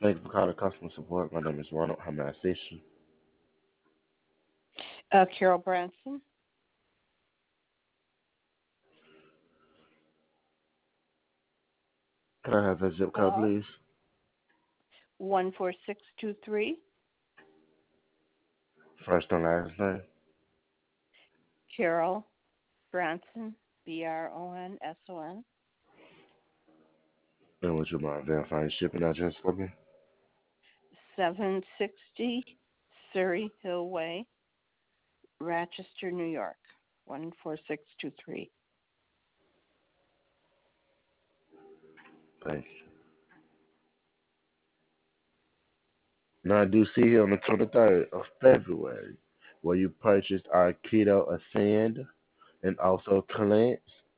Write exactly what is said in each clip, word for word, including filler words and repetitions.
Thank you for calling customer support. My name is Ronald. How may I assist you? Uh, Carol Branson. Can I have a zip code, Hello? please? one four six two three. First and last name. Carol Branson, B R O N S O N. And would you mind verifying shipping address for me? seven sixty Surrey Hill Way, Rochester, New York. one four six two three. Thank you. Now, I do see here on the twenty-third of February where you purchased our Keto Ascend and also Cleanse,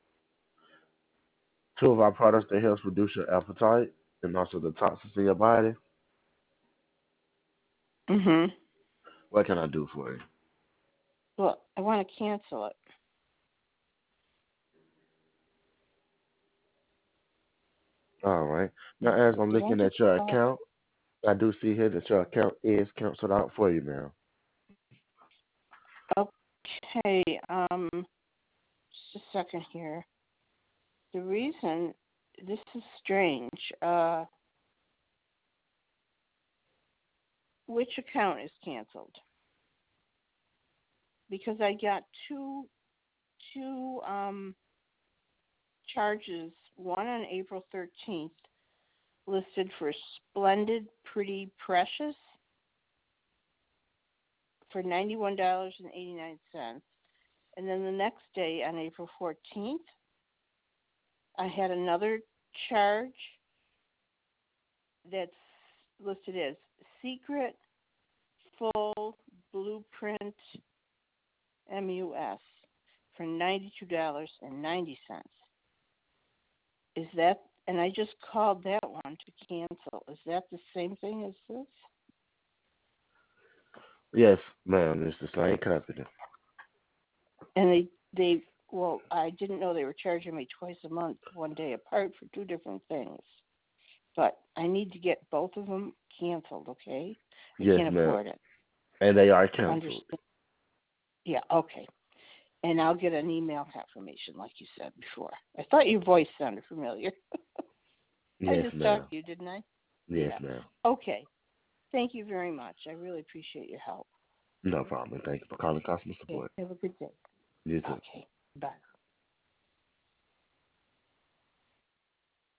two of our products that helps reduce your appetite and also the toxins in your body. Mm-hmm. What can I do for you? Well, I want to cancel it. All right. Now, as I'm Did I looking just at your call? account, I do see here that your account is canceled out for you now. Okay. Um, just a second here. The reason, this is strange. Uh, which account is canceled? Because I got two two um, charges, one on April thirteenth, listed for Splendid Pretty Precious for ninety-one dollars and eighty-nine cents. And then the next day, on April fourteenth, I had another charge that's listed as Secret Full Blueprint M U S for ninety-two dollars and ninety cents. Is that, and I just called that one to cancel. Is that the same thing as this? Yes, ma'am. It's the same company. And they, they, well, I didn't know they were charging me twice a month, one day apart for two different things. But I need to get both of them canceled, okay? I Yes, can't ma'am. afford it. And they are canceled. Understand? Yeah, okay. And I'll get an email confirmation, like you said before. I thought your voice sounded familiar. I Yes, just ma'am. talked to you, didn't I? Yes, Yeah. ma'am. Okay. Thank you very much. I really appreciate your help. No problem. Thank you for calling customer Okay. support. Have a good day. You too. Okay. Bye.